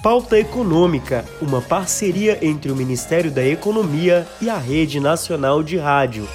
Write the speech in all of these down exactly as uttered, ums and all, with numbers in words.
Pauta Econômica, uma parceria entre o Ministério da Economia e a Rede Nacional de Rádio.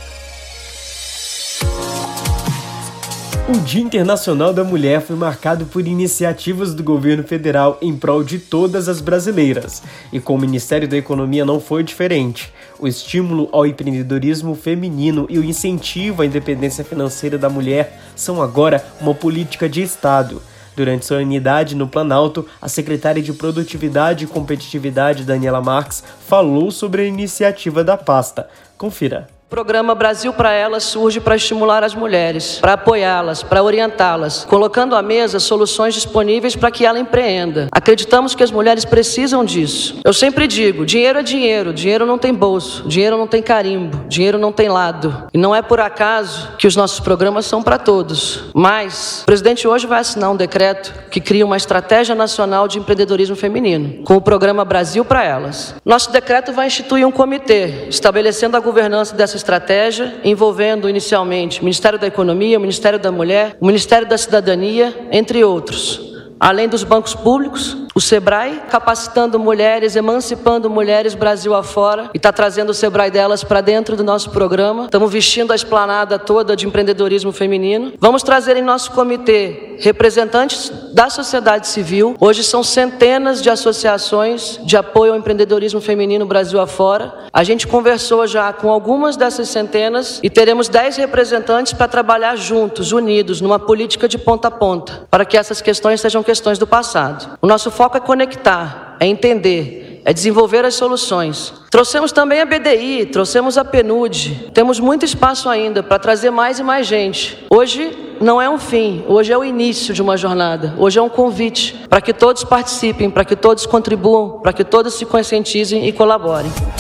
O Dia Internacional da Mulher foi marcado por iniciativas do governo federal em prol de todas as brasileiras. E com o Ministério da Economia não foi diferente. O estímulo ao empreendedorismo feminino e o incentivo à independência financeira da mulher são agora uma política de Estado. Durante solenidade no Planalto, a secretária de Produtividade e Competitividade, Daniela Marques, falou sobre a iniciativa da pasta. Confira. O programa Brasil para Elas surge para estimular as mulheres, para apoiá-las, para orientá-las, colocando à mesa soluções disponíveis para que ela empreenda. Acreditamos que as mulheres precisam disso. Eu sempre digo, dinheiro é dinheiro, dinheiro não tem bolso, dinheiro não tem carimbo, dinheiro não tem lado. E não é por acaso que os nossos programas são para todos. Mas o presidente hoje vai assinar um decreto que cria uma estratégia nacional de empreendedorismo feminino, com o programa Brasil para Elas. Nosso decreto vai instituir um comitê, estabelecendo a governança dessa estratégia, envolvendo inicialmente o Ministério da Economia, o Ministério da Mulher, o Ministério da Cidadania, entre outros. Além dos bancos públicos, o Sebrae, capacitando mulheres, emancipando mulheres Brasil afora, e está trazendo o Sebrae delas para dentro do nosso programa. Estamos vestindo a esplanada toda de empreendedorismo feminino. Vamos trazer em nosso comitê representantes da sociedade civil. Hoje são centenas de associações de apoio ao empreendedorismo feminino Brasil afora. A gente conversou já com algumas dessas centenas e teremos dez representantes para trabalhar juntos, unidos, numa política de ponta a ponta, para que essas questões sejam questões do passado. O nosso foco é conectar, é entender, é desenvolver as soluções. Trouxemos também a B D I, trouxemos a PNUD. Temos muito espaço ainda para trazer mais e mais gente. Hoje não é um fim, hoje é o início de uma jornada. Hoje é um convite para que todos participem, para que todos contribuam, para que todos se conscientizem e colaborem.